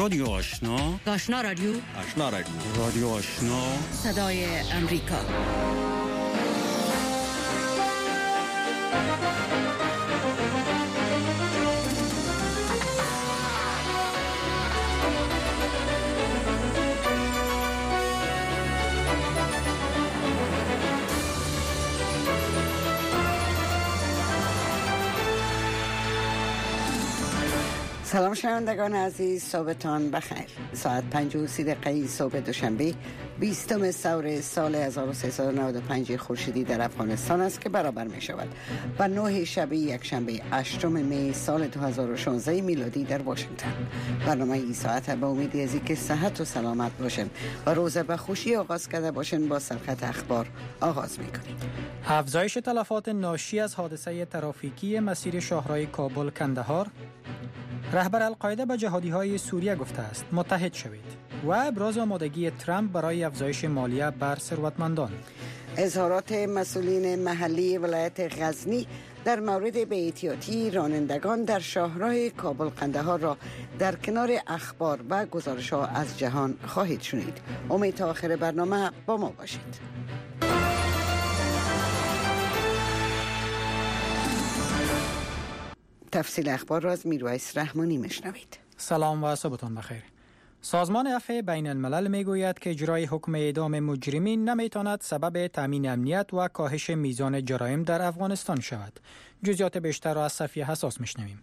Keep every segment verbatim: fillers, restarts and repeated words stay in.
رادیو آشنا، آشنا رادیو، آشنا رادیو، رادیو آشنا، صدای امریکا. سلام شنوندگان عزیز، صبحتان بخیر. ساعت پنج و سی دقیقه صبح دوشنبه بیستم سور سال هزار و سیصد و نود و پنج خورشیدی در افغانستان است که برابر می شود با نه شب یک شنبه هشتم می سال دو هزار و شانزده میلادی در واشنگتن. برنامه این ساعت به امید از اینکه صحت و سلامت باشن و روز به خوشی آغاز کرده باشن با سرخط اخبار آغاز می کنیم. افزایش تلفات ناشی از حادثه ترافیکی مسیر شاهراه کابل کندهار. رهبر القاعده به جهادی‌های سوریه گفته است متحد شوید و ابراز آمادگی ترامپ برای افزایش مالیه بر ثروتمندان. اظهارات مسئولین محلی ولایت غزنی در مورد بی‌احتیاطی رانندگان در شاهراه کابل قندهار را در کنار اخبار و گزارش‌ها از جهان خواهید شنید. امید تا آخر برنامه با ما باشید. تفصیل اخبار را از میرویس رحمانی میشنوید. سلام و صبحتان بخیر. سازمان عفو بین الملل میگوید که اجرای حکم اعدام مجرمین نمیتواند سبب تامین امنیت و کاهش میزان جرایم در افغانستان شود. جزئیات بیشتر را از صفیه حساس میشنویم.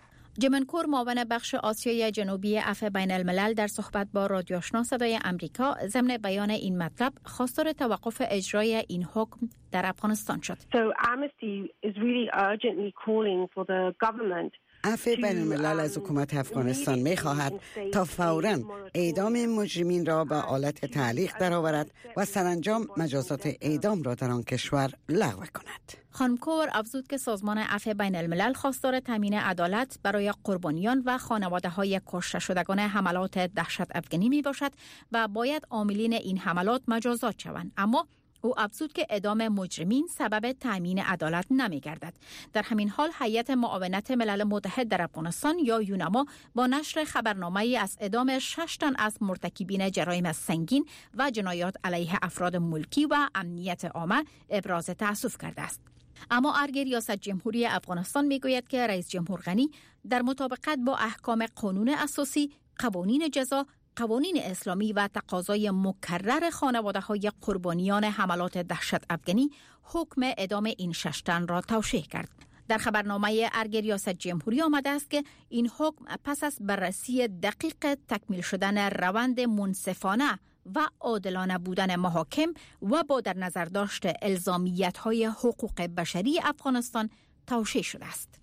جمن کور معاون بخش آسیای جنوبی عفو بین الملل در صحبت با رادیو آشنا صدای امریکا ضمن بیان این مطلب خواستار توقف اجرای این حکم در افغانستان شد. So Amnesty is really urgently calling for the government عفو بین الملل از حکومت افغانستان می خواهد تا فوراً اعدام مجرمین را به آلت تعلیق درآورد و سرانجام مجازات اعدام را در آن کشور لغو کند. خانم کور افزود که سازمان عفو بین الملل خواستار تامین عدالت برای قربانیان و خانواده‌های کشته شدگان حملات دهشت افغانی می باشد و باید عاملین این حملات مجازات شوند، اما او افزود که اعدام مجرمین سبب تامین عدالت نمی گردد. در همین حال هیئت معاونت ملل متحد در افغانستان یا یونما با نشر خبرنامه‌ای از اعدام شش تن از مرتکبین جرایم سنگین و جنایات علیه افراد ملکی و امنیت عامه ابراز تأسف کرده است. اما ارگ ریاست جمهوری افغانستان میگوید که رئیس جمهور غنی در مطابقت با احکام قانون اساسی، قوانین جزا، قوانین اسلامی و تقاضای مکرر خانواده‌های قربانیان حملات دهشت افغانی حکم اعدام این شش تن را توشیح کرد. در خبرنامه ارگ ریاست جمهوری آمده است که این حکم پس از بررسی دقیق تکمیل شدن روند منصفانه و عادلانه بودن محاکم و با در نظر داشت الزامیت‌های حقوق بشری افغانستان توشیح شده است.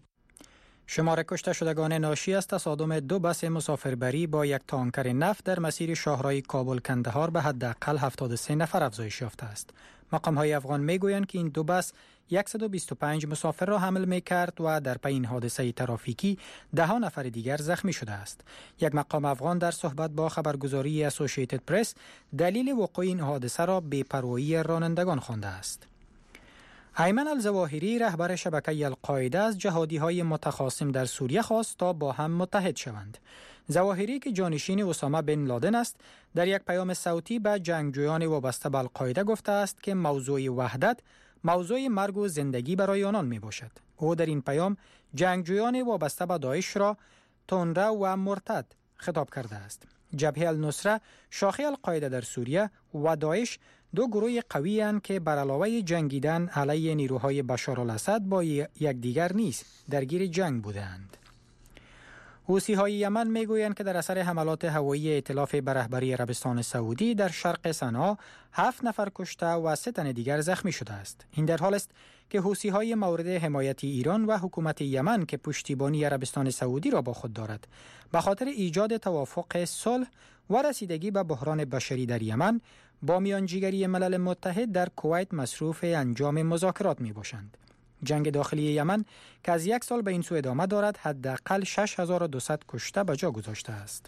شمار کشته شدگان ناشی از تصادم دو بس مسافربری با یک تانکر نفت در مسیر شاهراه کابل کندهار به حداقل هفتاد و سه نفر افزایش یافته است. مقام‌های افغان میگویند که این دو بس صد و بیست و پنج مسافر را حمل می‌کرد و در پی این حادثه ترافیکی ده ها نفر دیگر زخمی شده است. یک مقام افغان در صحبت با خبرگزاری اسوسییتد پرس دلیل وقوع این حادثه را بی‌پروایی رانندگان خوانده است. ایمن الظواهری رهبر شبکه القاعده از جهادی‌های متخاصم در سوریه خواست تا با هم متحد شوند. ظواهری که جانشین اسامه بن لادن است در یک پیام صوتی به جنگجویان وابسته به القاعده گفته است که موضوع وحدت موضوع مرگ و زندگی برای آنان می باشد. او در این پیام جنگجویان وابسته به داعش را تندرو و مرتد خطاب کرده است. جبهه النصره شاخه القاعده در سوریه و داعش دو گروه قوی اند که بر علاوه جنگیدن علیه نیروهای بشار الاسد با یکدیگر نیز درگیر جنگ بودند. حوثی‌های یمن میگویند که در اثر حملات هوایی ائتلاف به رهبری عربستان سعودی در شرق صنعا هفت نفر کشته و سه تن دیگر زخمی شده است. این در حال است که حوثی‌های مورد حمایت ایران و حکومت یمن که پشتیبانی عربستان سعودی را با خود دارد به خاطر ایجاد توافق صلح و رسیدگی به بحران بشری در یمن با میانجیگری ملل متحد در کویت مصروف انجام مذاکرات می باشند. جنگ داخلی یمن که از یک سال به این سو ادامه دارد حداقل شش هزار و دویست کشته به جا گذاشته است.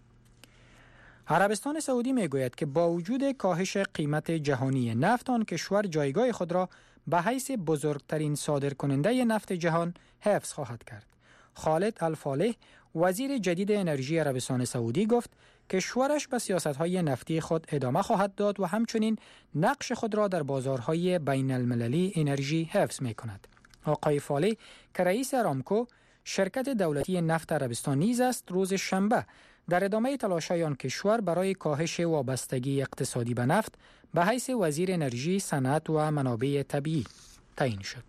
عربستان سعودی می گوید که با وجود کاهش قیمت جهانی نفت آن کشور جایگاه خود را به حیث بزرگترین صادرکننده نفت جهان حفظ خواهد کرد. خالد الفالح وزیر جدید انرژی عربستان سعودی گفت کشورش به سیاست‌های نفتی خود ادامه خواهد داد و همچنین نقش خود را در بازارهای بین المللی انرژی حفظ می‌کند. آقای فالح که رئیس ارامکو شرکت دولتی نفت عربستان نیز است، روز شنبه در ادامه تلاش‌های آن کشور برای کاهش وابستگی اقتصادی به نفت به حیث وزیر انرژی، صنعت و منابع طبیعی تعیین شد.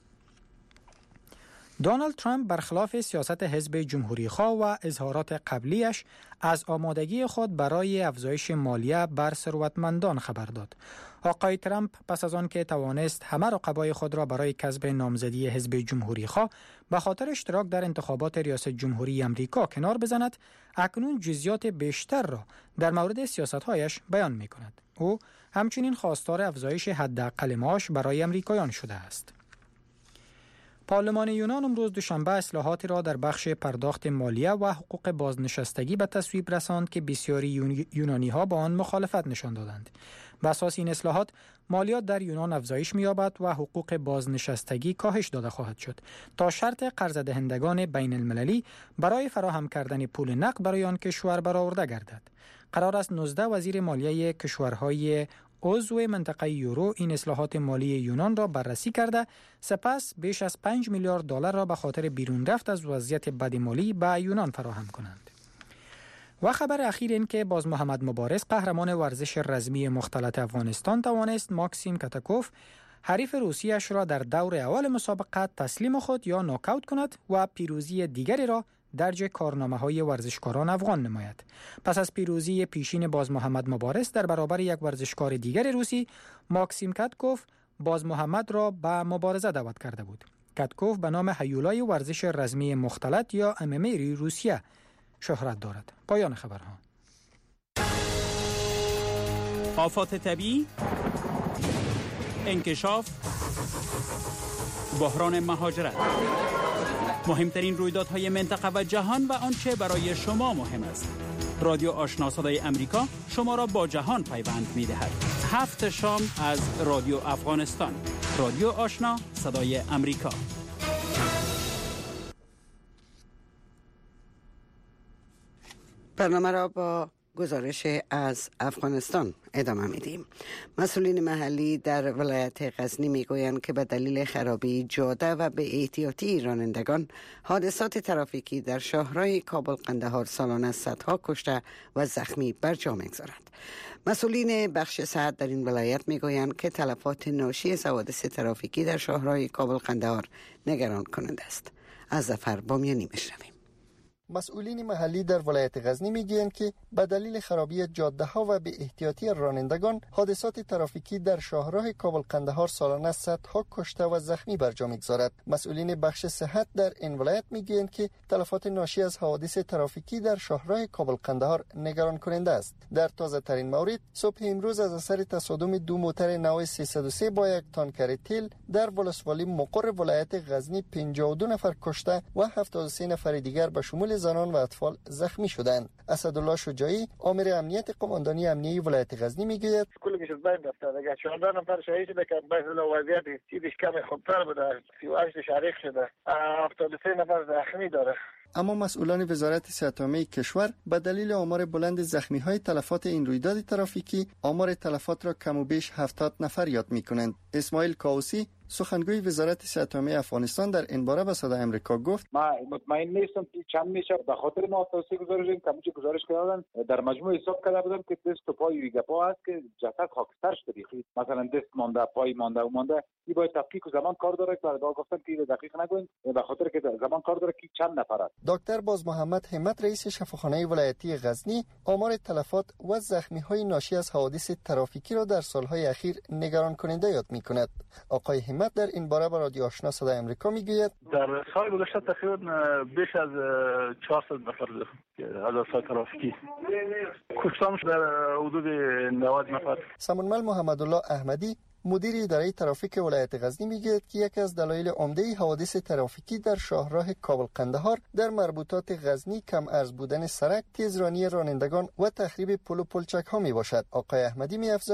دونالد ترامپ برخلاف سیاست حزب جمهوری‌خواه و اظهارات قبلیش از آمادگی خود برای افزایش مالیه بر ثروتمندان خبر داد. آقای ترامپ پس از آن که توانست همه رقبای خود را برای کسب نامزدی حزب جمهوری‌خواه به خاطر اشتراک در انتخابات ریاست جمهوری آمریکا کنار بزند، اکنون جزئیات بیشتر را در مورد سیاست‌هایش بیان می‌کند. او همچنین خواستار افزایش حداقل معاش برای آمریکایان شده است. پارلمان یونان امروز دوشنبه اصلاحاتی را در بخش پرداخت مالیه و حقوق بازنشستگی به تصویب رساند که بسیاری یونانی ها با آن مخالفت نشان دادند. بر اساس این اصلاحات مالیات در یونان افزایش می‌یابد و حقوق بازنشستگی کاهش داده خواهد شد تا شرط قرض دهندگان بین المللی برای فراهم کردن پول نقد برای آن کشور برآورده گردد. قرار است نوزده وزیر مالیه کشورهای عضو منطقه یورو این اصلاحات مالی یونان را بررسی کرده، سپس بیش از پنج میلیارد دلار را به خاطر بیرون رفت از وضعیت بد مالی به یونان فراهم کنند. و خبر اخیر این که باز محمد مبارز قهرمان ورزش رزمی مختلط افغانستان توانست ماکسیم کاتاکوف حریف روسیش را در دور اول مسابقه تسلیم خود یا ناکاوت کند و پیروزی دیگری را درج کارنامه‌های ورزشکاران افغان نماید. پس از پیروزی پیشین باز محمد مبارز در برابر یک ورزشکار دیگر روسی، ماکسیم کاتکوف باز محمد را به مبارزه دعوت کرده بود. کاتکوف به نام هیولای ورزش رزمی مختلط یا ام ام ای روسیه شهرت دارد. پایان خبرها. آفات طبیعی، انکشاف، بحران مهاجرت، مهمترین رویدادهای منطقه و جهان و آنچه برای شما مهم است. رادیو آشنا صدای امریکا شما را با جهان پیوند می‌دهد. هفت شام از رادیو افغانستان. رادیو آشنا صدای امریکا. برنامه را با گزارش از افغانستان ادامه میدیم. مسئولین محلی در ولایت غزنی میگویند که به دلیل خرابی جاده و به احتیاطی رانندگان حادثات ترافیکی در شاهراه کابل قندهار سالانه صدها کشته و زخمی بر جا میگذارد. مسئولین بخش صحت در این ولایت میگویند که تلفات ناشی از حوادث ترافیکی در شاهراه کابل قندهار نگران کننده است. از ظفر بامیانی میشنویم. مسئولین محلی در ولایت غزنی میگویند که به دلیل خرابی جاده ها و به احتیاطی رانندگان حادثات ترافیکی در شاهراه کابل قندهار سالانه صدها کشته و زخمی بر جا میگذارد. مسئولین بخش صحت در این ولایت میگویند که تلفات ناشی از حوادث ترافیکی در شاهراه کابل قندهار نگران کننده است. در تازه ترین مورد صبح امروز از اثر تصادم دو موتر نو سیصد و سه با یک تانکر تیل در ولسوالی مقر ولایت غزنی پنجاه و دو نفر کشته و هفتاد و سه نفر دیگر به شمول زنان و اطفال زخمی شدند. اسدالله شجاعی امیر امنیت قماندانی امنیتی ولایت غزنی میگوید کلی میشه بین رفته دیگه چهارده نفر شهید شده که به وضعیت چیزش کم خطر بوده، سی و هشت شریک شده، هفتاد و سه نفر زخمی داره. اما مسئولان وزارت صحت عامه کشور به دلیل آمار بلند زخمی‌های تلفات این رویداد ترافیکی آمار تلفات را کم و بیش هفتاد نفر یاد می‌کنند. اسماعیل کاوسی سخنگوی وزارت صحت عامه افغانستان در این باره به صدای امریکا گفت ما مطمئن نیستم که چند میشه، به خاطر ما توصیه گزارش کمی که گزارش کردن در مجموع حساب کرده بودم که دست و پای ویگا پا است که جسد خاکستر شده، مثلا دست مانده، پای مانده و مانده، این باید تحقیق و زمان کار داره. برای گفتن که دقیق نگوین به خاطر که زمان کار داره که چند نفر است. دکتر باز محمد همت رئیس شفاخانه ولایتی غزنی آمار تلفات و زخمی‌های ناشی از حوادث ترافیکی را در سال‌های اخیر نگران کننده یاد می‌کند. آقای همت در این باره با رادیو آشنا صدای امریکا میگوید در سال گذشته تقریبا بیش از چهارصد نفر حادثات ترافیکی کشته شده، در حدود نود نفر. سمنمل محمد الله احمدی مدیر اداره ترافیک ولایت غزنی میگوید که یکی از دلایل عمده حوادث ترافیکی در شاهراه کابل قندهار در مربوطات غزنی کم ارز بودن سرک، تیزرانی رانندگان و تخریب پل و پلچک ها می باشد. آقای احمدی می افزاید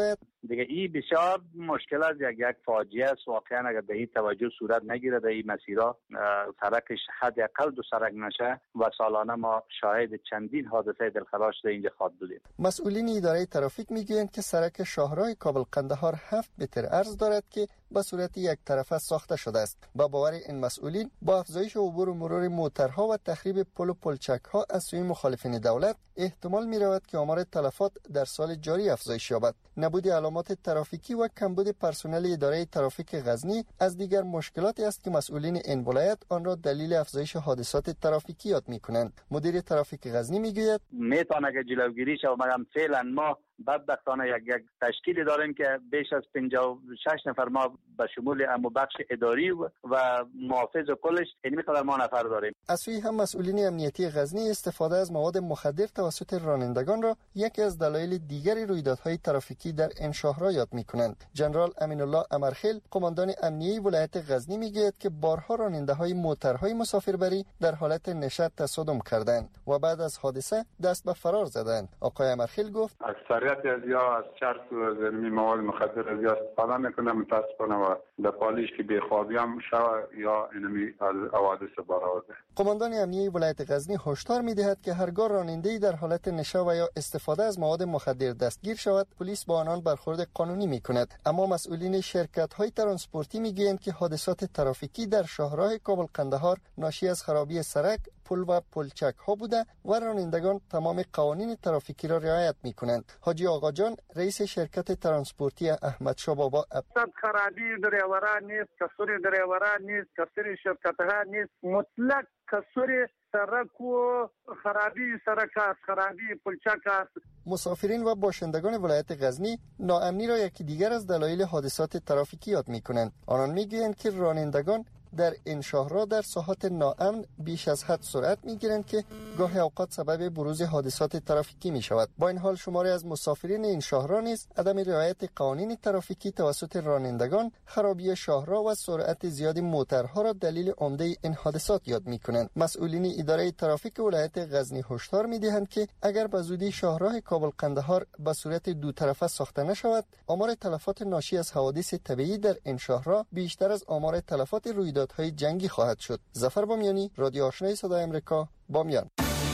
دیگه این بسیار مشکل است، یک یک فاجعه است واقعا. اگر به این توجه صورت نگیره در این مسیرها سرکش حداقل دو سرک نشه و سالانه ما شاهد چندین حادثه دلخراش در اینجا خواهد بودیم. مسئولین اداره ترافیک میگویند که سرک شاهراه کابل قندهار هفت متر عرض دارد که به صورت یک طرفه ساخته شده است. با باور این مسئولین با افزایش عبور و مرور موترها و تخریب پل و پلچک ها از سوی مخالفین دولت احتمال می رود که آمار تلفات در سال جاری افزایش یابد. نبود علامات ترافیکی و کمبود پرسنل اداره ترافیک غزنی از دیگر مشکلاتی است که مسئولین این ولایت آن را دلیل افزایش حادثات ترافیکی یاد می کنند. مدیر ترافیک غزنی می گوید میتونه که جلوگیری شود، مگر فعلا ما بدبختانه یک یک تشکیلی داریم که بیش از پنجاه و شش نفر ما به شمول امو بخش اداری و, و محافظ کلش این مقدار ما نفر داریم. از سوی هم مسئولین امنیتی غزنی استفاده از مواد مخدر توسط رانندگان را یکی از دلایل دیگری رویدادهای ترافیکی در این شهرها یاد می‌کنند. جنرال امین الله امرخیل قماندان امنیتی ولایت غزنی میگوید که بارها راننده‌های موترهای مسافربری در حالت نشاط تصادم کردند و بعد از حادثه دست به فرار زدند. آقای امرخیل گفت اکثریت از یا از چرس و از مواد مخدر از یا استفاده میکنه، متاسفانه و در پالیش که بیخوابی هم شود یا اینمی از حوادث برآورده. قماندان امنیتی ولایت غزنی هشدار میدهد که هرگاه راننده‌ای در حالت نشه و یا استفاده از مواد مخدر دستگیر شود، پلیس با آنان برخورد قانونی میکند. اما مسئولین شرکت‌های ترانسپورتی میگویند که حادثات ترافیکی در شاهراه کابل قندهار ناشی از خرابی سرک، پل و پلچک ها بوده و رانندگان تمام قوانین ترافیکی را رعایت میکنند. حاجی آقا جان رئیس شرکت ترانسپورتی احمد شاه بابا صد خرابی دریوران نیست، کسوری دریوران نیست، کسوری شرکت ها نیست، مطلق کسوری سرک و خرابی سرک است، خرابی پلچک است. مسافرین و باشندگان ولایت غزنی ناامنی را یکی دیگر از دلایل حادثات ترافیکی یاد میکنند. آنان میگویند که رانندگان در این شهرها در ساحات ناامن بیش از حد سرعت میگیرند که گاهی اوقات سبب بروز حادثات ترافیکی می شود. با این حال شماری از مسافرین این شهرها نیز عدم رعایت قوانین ترافیکی توسط رانندگان، خرابی شاهراه و سرعت زیاد موترها را دلیل عمده این حادثات یاد می کنند. مسئولین اداره ترافیک ولایت غزنی هشدار می دهند که اگر به زودی شاهراه کابل قندهار به صورت دو طرفه ساخته نشود، آمار تلفات ناشی از حوادث طبیعی در این شهرها بیشتر از آمار تلفات رویدادهای جنگی خواهد شد. ظفر بامیانی، رادیو آشنای صدای آمریکا، بامیان.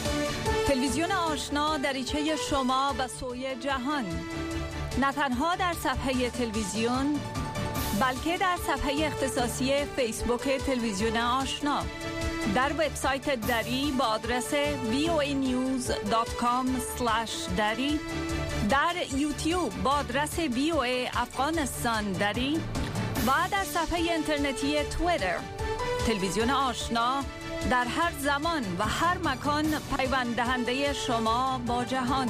تلویزیون آشنا دریچه شما و سوی جهان، نه تنها در صفحه تلویزیون بلکه در صفحه اختصاصی فیسبوک تلویزیون آشنا، در وبسایت دری با آدرس وی او ای نیوز دات کام اسلش دری، در یوتیوب با آدرس وی او ای افغانستان دری و در صفحه اینترنتی توییتر. تلویزیون آشنا در هر زمان و هر مکان پیوند دهنده شما با جهان.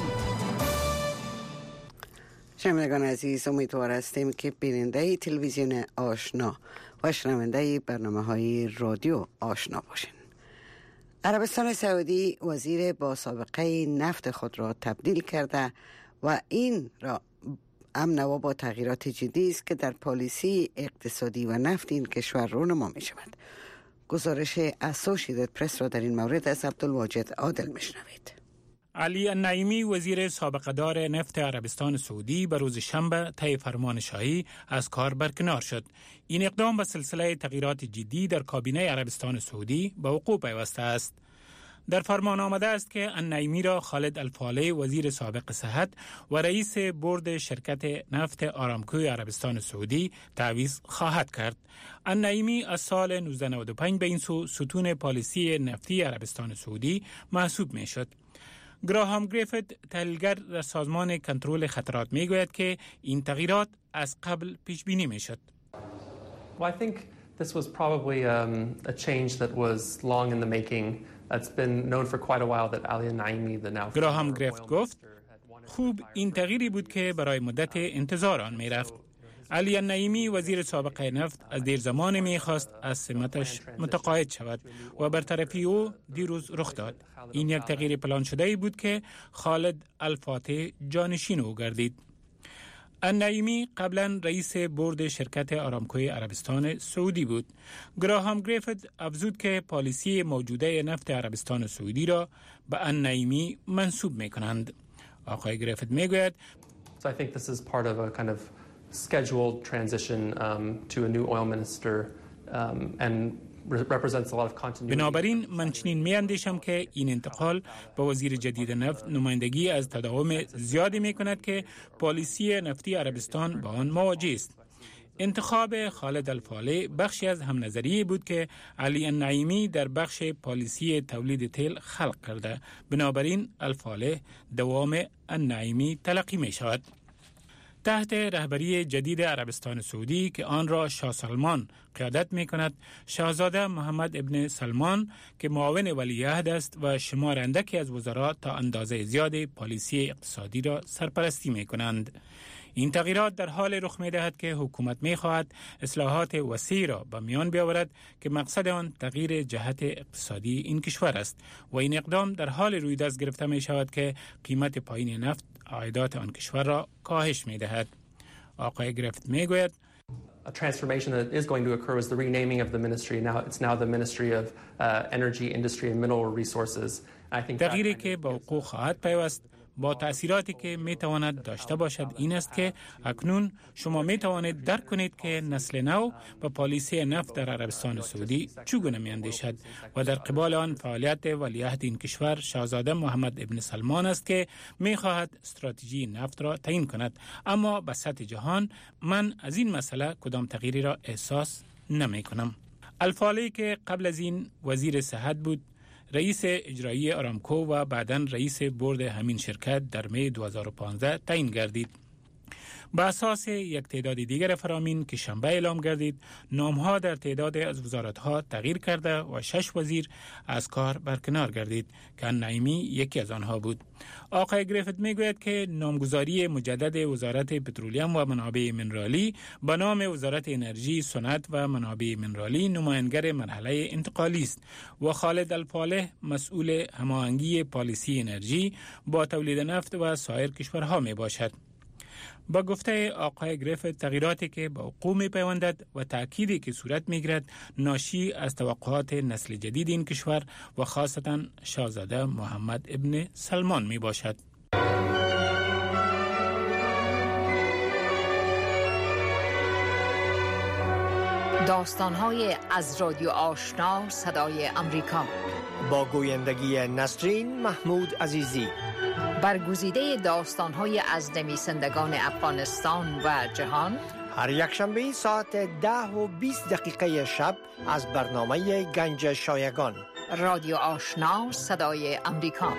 شنوندگان عزیز، امیدوار هستیم که بیننده تلویزیون آشنا و شنونده برنامه‌های رادیو آشنا باشین. عربستان سعودی وزیر با سابقه نفت خود را تبدیل کرده و این را امن و با تغییرات جدی است که در پالیسی اقتصادی و نفت این کشور رونما می شود. گزارش اسوشییتد پرس را در این مورد از عبدالواجد عادل میشنوید. علی النعیمی وزیر سابقه‌دار نفت عربستان سعودی به روز شنبه طی فرمان شاهی از کار برکنار شد. این اقدام به سلسله تغییرات جدی در کابینه عربستان سعودی به وقوع پیوسته است. در فرمان آمده است که النعیمی را خالد الفالح وزیر سابق صحت و رئیس بورد شرکت نفت آرامکوی عربستان سعودی تعویض خواهد کرد. النعیمی از سال نوزده نود و پنج به این سو ستون پالیسی نفتی عربستان سعودی محسوب می شد. گراهام گریفت تحلیلگر در سازمان کنترل خطرات می گوید که این تغییرات از قبل پیش بینی می شد. Well, I think this was probably um, a change that was long in the making. It's been known for quite a while that Ali Naimi, the now گراهام گریفت گفت خوب این تغییری بود که برای مدت انتظار آن می رفت. علی النعیمی وزیر سابق نفت از دیر زمان می خواست از سمتش متقاعد شود و برطرفی او دیروز رخ داد. این یک تغییر پلان شده بود که خالد الفاتح جانشین او گردید. النعیمی قبلا رئیس بورد شرکت آرامکوی عربستان سعودی بود. گراهام گریفت افزود که پالیسی موجوده نفت عربستان سعودی را به النعیمی منسوب می کنند. آقای گریفت می گوید So I think this is part of a kind of scheduled transition um, to a new oil minister um, and represents a lot of continuity. بنابراین من چنین می اندیشم که این انتقال به وزیر جدید نفت نمایندگی از تداوم زیادی می کند که پالیسی نفتی عربستان با آن مواجه است. انتخاب خالد الفالح بخشی از هم نظریه بود که علی النعیمی در بخش پالیسی تولید تیل خلق کرده. بنابراین الفالح دوام النعیمی تلقی می شود. تحت رهبری جدید عربستان سعودی که آن را شاه سلمان قیادت می کند، شاهزاده محمد ابن سلمان که معاون ولیعهد است و شمار اندکی از وزرا تا اندازه زیاد پالیسی اقتصادی را سرپرستی می کنند. این تغییرات در حال رخ می دهد که حکومت می خواهد اصلاحات وسیع را به میان بیاورد که مقصد آن تغییر جهت اقتصادی این کشور است و این اقدام در حال روی دست گرفته می شود که قیمت پایین نفت عایدات آن کشور را کاهش می دهد. آقای گرفت می گوید A transformation that is going to occur is the renaming of the ministry. Now it's now the Ministry of uh, Energy, Industry and Mineral Resources. I think تغییری که با حقوق خواهد پیوست با تأثیراتی که می تواند داشته باشد این است که اکنون شما می توانید درک کنید که نسل نو به پالیسی نفت در عربستان سعودی چگونه می اندیشد و در قبال آن فعالیت ولیعهد این کشور شاهزاده محمد ابن سلمان است که می خواهد استراتژی نفت را تعیین کند. اما به سطح جهان من از این مسئله کدام تغییری را احساس نمی کنم. الفالح که قبل از این وزیر صحت بود، رئیس اجرایی آرامکو و بعداً رئیس بورد همین شرکت در می دو هزار و پانزده تعیین گردید. به اساس یک تعداد دیگر فرامین که شنبه اعلام گردید، نامها در تعداد از وزارتها تغییر کرده و شش وزیر از کار برکنار گردید که النعیمی یکی از آنها بود. آقای گریفت میگوید که نامگذاری مجدد وزارت پترولیم و منابع منرالی به نام وزارت انرژی، صنعت و منابع منرالی نماینگر مرحله انتقالی است و خالد الفالح مسئول هماهنگی پالیسی انرژی با تولید نفت و سایر کشورها می باشد. با گفته آقای گریفت، تغییراتی که با حقوق می پیوندد و تأکیدی که صورت می گیرد ناشی از توقعات نسل جدید این کشور و خاصتاً شاهزاده محمد ابن سلمان می باشد. داستان‌های از رادیو آشنا صدای امریکا با گویندگی نسرین محمود عزیزی. برگزیده داستان‌های از نویسندگان افغانستان و جهان هر یک شنبه ساعت ده و بیست دقیقه شب از برنامه گنج شایگان. رادیو آشنا صدای امریکا.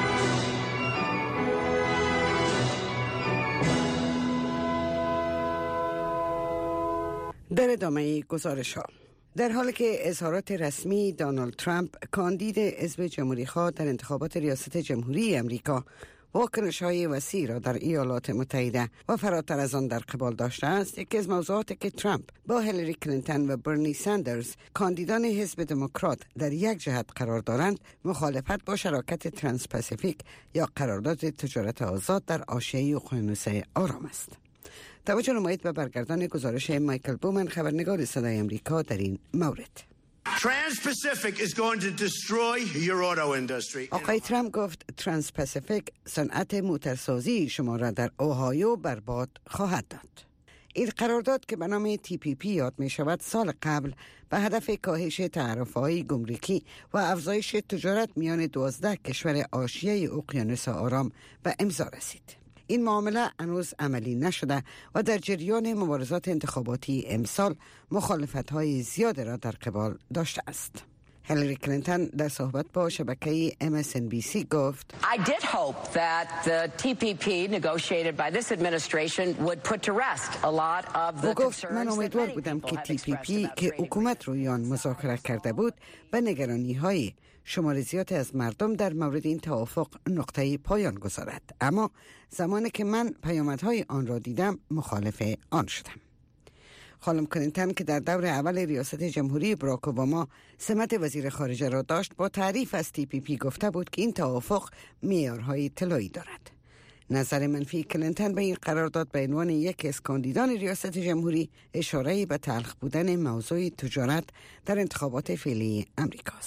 در ادامه گزارش ها، در حالی که اظهارات رسمی دونالد ترامپ کاندید حزب جمهوری‌خواه در انتخابات ریاست جمهوری امریکا واکنش‌های وسیع را در ایالات متحده و فراتر از آن در قبال داشته است، یکی از موضوعاتی که ترامپ با هیلاری کلینتون و برنی ساندرز کاندیدان حزب دموکرات در یک جهت قرار دارند، مخالفت با شراکت ترانس پاسیفیک یا قرارداد تجارت آزاد در حاشیه اقیانوس آرام است. توجه نمایید به برگردان گزارش مایکل بومن، خبرنگار صدای امریکا در این مورد. Trans-Pacific is going to destroy your auto industry. آقای ترامپ گفت ترانس پاسیفیک صنعت موتورسازی شما را در اوهایو برباد خواهد داد. این قرارداد که به نام تی پی پی یاد می شود سال قبل به هدف کاهش تعرفه‌های گمرکی و افزایش تجارت میان دوازده کشور حاشیه اقیانوس آرام به امضا رسید. این معامله هنوز عملی نشده و در جریان مبارزات انتخاباتی امسال مخالفت‌های زیاد را در قبال داشته است. هیلاری کلینتون در صحبت با شبکه ام اس ان بی سی گفت I did hope that the تی پی پی negotiated by this administration would put to rest a lot of the concerns. من امیدوار بودم که تی پی پی که حکومت روی آن مذاکره کرده بود به نگرانی‌های شمار زیادی از مردم در مورد این توافق نقطه پایان گذارد، اما زمانی که من پیامدهای آن را دیدم مخالف آن شدم. خانم کلینتون که در دور اول ریاست جمهوری براک اوباما سمت وزیر خارجه را داشت، با تعریف از تی پی پی گفته بود که این توافق معیارهای طلایی دارد. نظر منفی کلینتون به این قرارداد به عنوان یک از کاندیدان ریاست جمهوری اشاره به تلخ بودن موضوع تجارت در انتخابات فعلی امریکا است.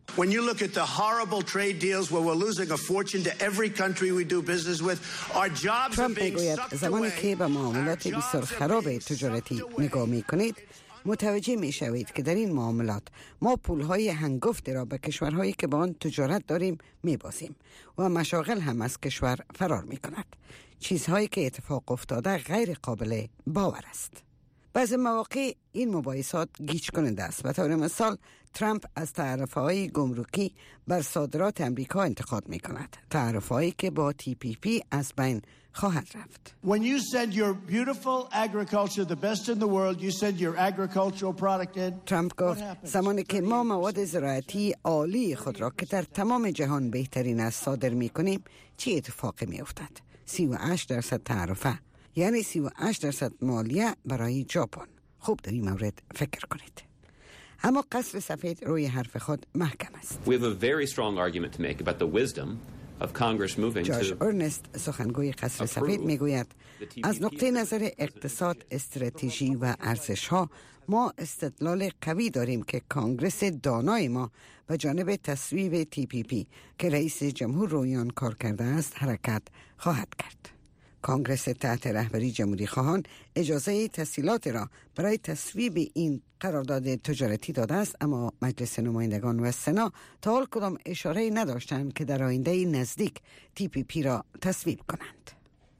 When you look at the horrible trade deals where we're losing a fortune to every country we do business with, our jobs are being sucked زمانی away. که به معاملات بسیار خراب تجارتی نگاه می کنید متوجه می شوید که در این معاملات ما پولهای هنگفتی را به کشورهایی که با آن تجارت داریم می بازیم و مشاغل هم از کشور فرار می کند. چیزهایی که اتفاق افتاده غیر قابل باور است. بعضی مواقع این مباحثات گیج کننده است. به طور مثال ترامپ از تعرفه‌های گمرکی بر صادرات امریکا انتقاد می کند. تعرفه‌هایی که با تی پی پی از بین خواهد رفت. When you send your beautiful agriculture, the best in the world, you send your agricultural product in. ترامپ گفت زمانی که ما مواد زراعتی عالی خود را که در تمام جهان بهترین است صادر می کنیم چه اتفاقی می افتد؟ سی و هشت درصد تعرفه، یعنی سی و هشت درصد مالیه برای ژاپن. خوب در این مورد فکر کنید. اما قصر سفید روی حرف خود محکم است. We have a very strong argument to make about the wisdom of Congress moving جاش to ارنست سخنگوی قصر سفید میگوید از نقطه نظر اقتصاد، استراتژی و ارزش ها ما استدلال قوی داریم که کانگرس دانای ما به جانب تصویب تی پی پی که رئیس جمهور روی آن کار کرده است حرکت خواهد کرد. کانگرس تحت رهبری جمهوری خواهان اجازه تسهیلات را برای تصویب این قرارداد تجارتی داده است، اما مجلس نمایندگان و سنا تا حال کدام اشاره نداشتند که در آینده نزدیک تی پی پی را تصویب کنند.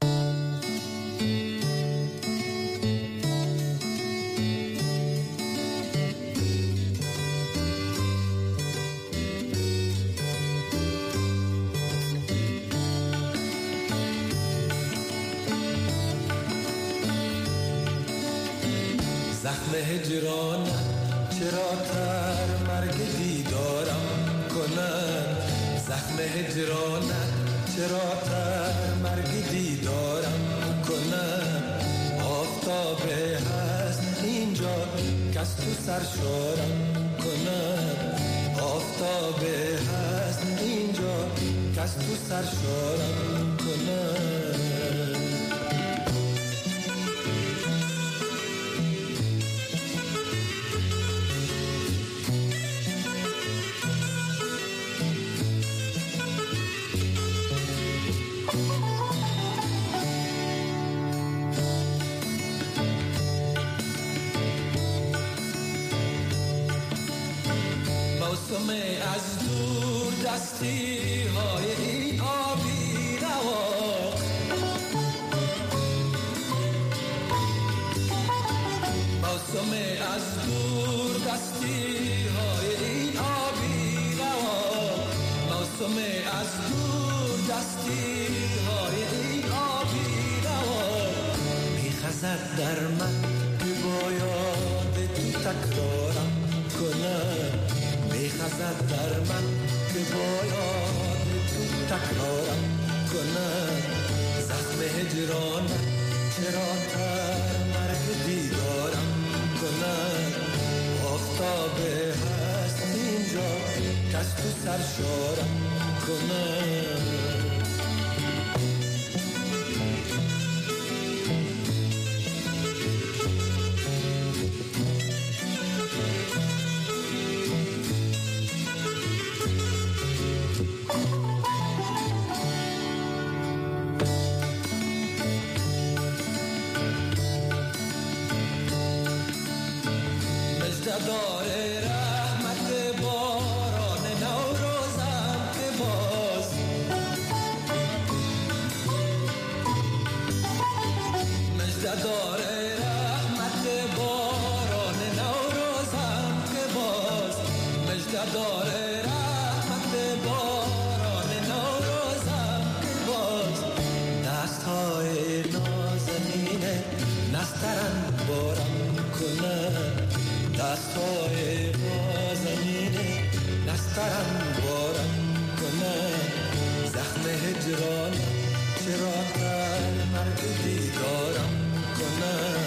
زخم هجرانم چرا تر مرگ دیدارم کنن، زخم هجرانم چرا تر مرگ دیدارم کنن، آفتاب هست اینجا کس تو سرشارم کنن، آفتاب هست اینجا کس تو سرشارم کنن. موسم از دور دستی های این آبی روا، موسم از دور دستی های این آبی روا، موسم از دور دستی های این آبی روا، میخزد در من که باید تو تکرارم کنم، میخزد در من که باید تو تکرارم کنم، زخم هجرانم چرا تر مرگ دیدارم کنم، آفتاب هست اینجا کس تو سرشارم کنم. داره رحمت باران نوروزم که باز، مجد داره رحمت باران نوروزم که باز، مجد داره رحمت باران نوروزم که باز، دست های نازنینه نسترن بارم کنن، دستای نازنینه نسترن بارم کنن، زخم هجرانم چرا تر مرگ دیدارم کنن،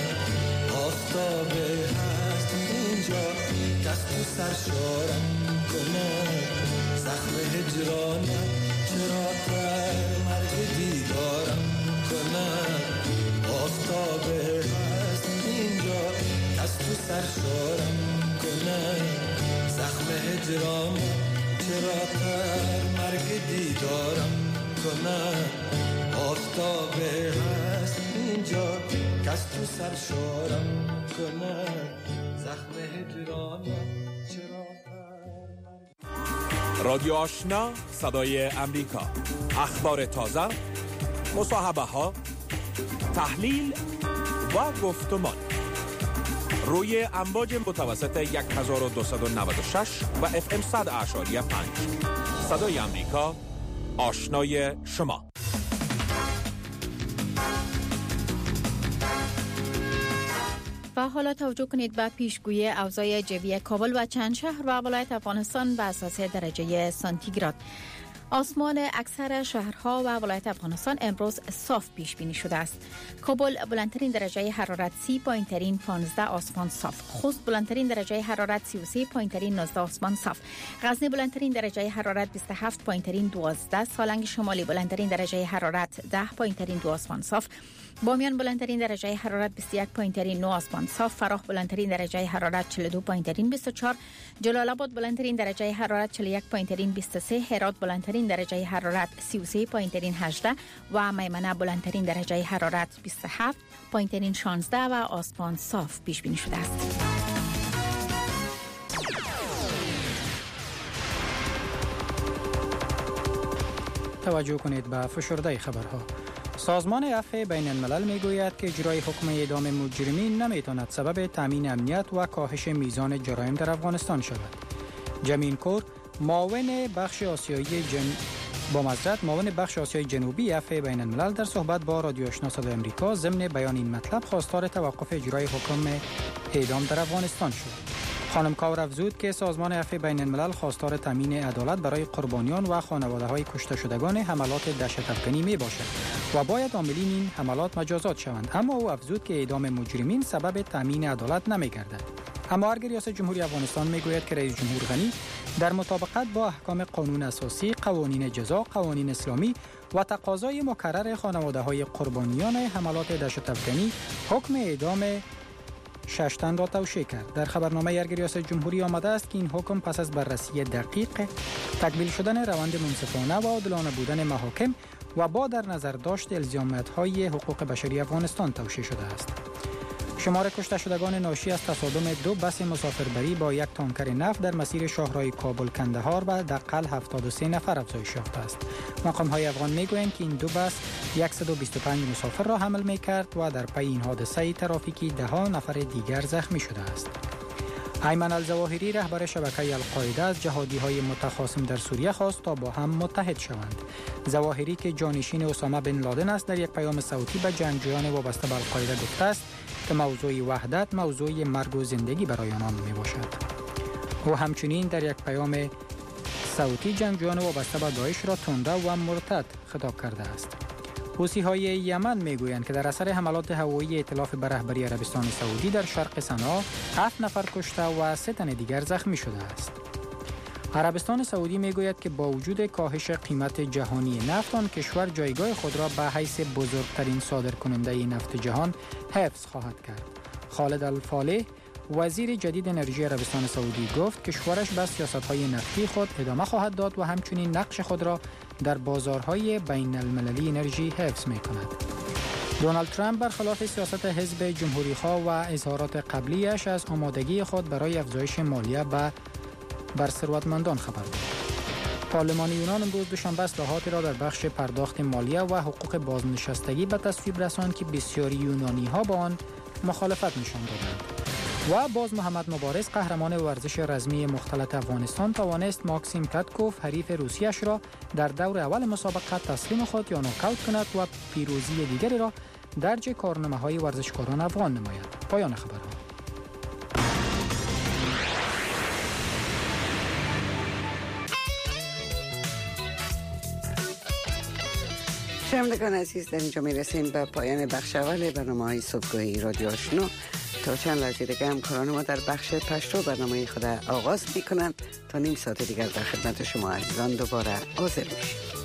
کنن آفتابه هست اینجا کس تو سرشارم کنن زخم هجرانم چرا رادیو آشنا صدای امریکا، اخبار تازه، مصاحبه ها، تحلیل و گفتمان روی امواج متوسط یک هزار و دویست و نود و شش و اف ام صد اعشاری پنج. صدای امریکا، آشنای شما. و حالا توجه کنید به پیشگویی اوضاع جوی کابل و چند شهر و ولایت افغانستان به اساس درجه سانتیگراد. آسمان اکثر شهرها و ولایت افغانستان امروز صاف پیش بینی شده است. کابل بلندترین درجه حرارت سی، پایینترین پانزده، آسمان صاف. خوست بلندترین درجه حرارت سی و سه، پایینترین نوزده، آسمان صاف. غزنی بلندترین درجه حرارت بیست و هفت، پایینترین دوازده. سالنگ شمالی بلندترین درجه حرارت ده، پایینترین دو، آسمان صاف. بامیان بلندترین درجه حرارت بیست و یک، پایینترین نه، آسمان صاف. فراه بلندترین درجه حرارت چهل و دو، پایینترین بیست و چهار. جلال آباد بلندترین درجه حرارت چهل و یک، پایینترین بیست و سه. هرات بلندترین درجه حرارت سی و سه، پایینترین هجده و میمنه بلندترین درجه حرارت بیست و هفت، پایینترین شانزده و آسمان صاف پیش بینی شده است. توجه کنید به فشرده خبرها. سازمان عفو بین الملل می گوید که اجرای حکم اعدام مجرمین نمیتواند سبب تامین امنیت و کاهش میزان جرایم در افغانستان شود. جمین کور معاون بخش آسیایی جن... با معذرت معاون بخش آسیای جنوبی عفو بین الملل در صحبت با رادیو آشنا صدای آمریکا ضمن بیان این مطلب خواستار توقف اجرای حکم اعدام در افغانستان شد. خانم کاور افزود که سازمان عفو بین الملل خواستار تامین عدالت برای قربانیان و خانواده‌های کشته شدگان حملات دهشت‌افکنی میباشد و باید عاملین این حملات مجازات شوند، اما او افزود که اعدام مجرمین سبب تامین عدالت نمیگردد. اما ارگ ریاست جمهوری افغانستان میگوید که رئیس جمهور غنی در مطابقت با احکام قانون اساسی، قوانین جزا، قوانین اسلامی و تقاضای مکرر خانواده‌های قربانیان حملات دهشت‌افکنی حکم اعدام شش تن را توشیح کرد. در خبرنامه ارگ ریاست جمهوری آمده است که این حکم پس از بررسی دقیق، تکمیل شدن روند منصفانه و عادلانه بودن محاکم و با در نظر داشت الزامات‌های حقوق بشری افغانستان توشیح شده است. شمار کشته شدگان ناشی از تصادم دو بس مسافربری با یک تانکر نفت در مسیر شاهراه کابل کندهار به حداقل هفتاد و سه نفر افزایش یافته است. مقام‌های افغان می‌گویند که این دو بس صد و بیست و پنج مسافر را حمل می‌کرد و در پی این حادثه ترافیکی ده ها نفر دیگر زخمی شده است. ایمن الظواهری رهبر شبکه القاعده از جهادی‌های متخاصم در سوریه خواست تا با هم متحد شوند. ظواهری که جانشین اسامه بن لادن است در یک پیام صوتی به جنگجویان وابسته به القاعده گفته است که موضوع وحدت موضوع مرگ و زندگی برای آنان میباشد. او همچنین در یک پیام صوتی جنگجویان وابسته به داعش را تنده و مرتد خطاب کرده است. حوثی‌های یمن میگویند که در اثر حملات هوایی ائتلاف به رهبری عربستان سعودی در شرق صنعا هفت نفر کشته و سه تن دیگر زخمی شده است. عربستان سعودی میگوید که با وجود کاهش قیمت جهانی نفت، آن کشور جایگاه خود را به حیث بزرگترین صادرکننده نفت جهان حفظ خواهد کرد. خالد الفالح وزیر جدید انرژی عربستان سعودی گفت کشورش به سیاست‌های نفتی خود ادامه خواهد داد و همچنین نقش خود را در بازارهای بین المللی انرژی حفظ می‌کند. دونالد ترامپ برخلاف سیاست حزب جمهوری‌خواه و اظهارات قبلیش از آمادگی خود برای افزایش مالیه به بر ثروتمندان خبر داد. پارلمان یونان امروز دوشنبه اصلاحاتی را در بخش پرداخت مالیه و حقوق بازنشستگی به تصویب رساند که بسیاری یونانی‌ها با آن مخالفت نشان دادند. و باز محمد مبارز قهرمان ورزش رزمی مختلط افغانستان توانست ماکسیم کاتکوف حریف روسیه‌اش را در دور اول مسابقه تسلیم خود یا نوکاوت کند و پیروزی دیگری را درج کارنامه‌های ورزشکاران افغان نماید. پایان خبرها. شنوندگان عزیز، در اینجا میرسیم به پایان بخش اول برنامه‌های صبحگاهی رادیو آشنا. تا چند لحظه دیگه همکاران ما در بخش پشتو برنامه خود آغاز میکنند تا نیم ساعت دیگر در خدمت شما عزیزان دوباره حاضر میشیم.